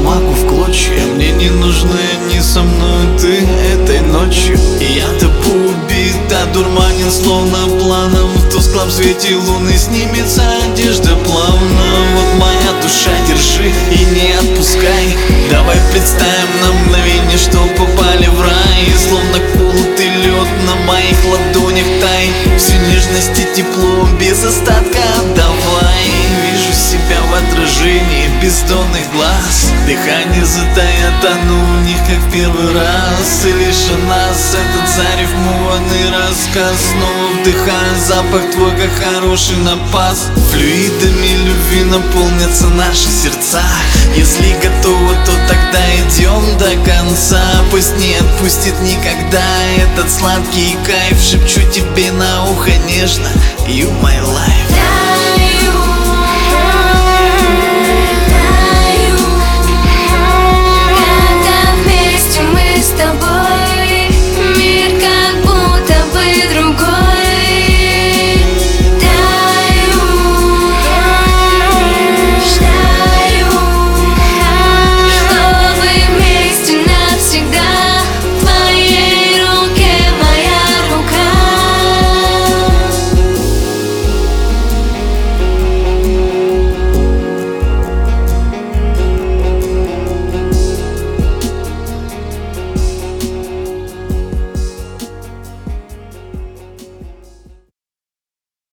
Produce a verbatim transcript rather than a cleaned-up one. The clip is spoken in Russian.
бумагу в клочья. Мне не нужны они со мной, ты этой ночью. И я-то убит, одурманен словно планом. В тусклом свете луны снимется одежда плавно. Вот моя душа, держи и не отпускай. Давай представим на мгновение, что попали в рай. И словно колотый лед на моих ладонях тай. Всю нежность и тепло без остатка отдавай. Вижу себя в отражении бездонных глаз. Дыхание затая, тону в них, как в первый раз. И лишь о нас этот зарифмованный рассказ. Снова вдыхаю запах твой, как хороший напас. Флюидами любви наполнятся наши сердца. Если готова, то тогда идем до конца. Пусть не отпустит никогда этот сладкий кайф. Шепчу тебе на ухо нежно: You my life.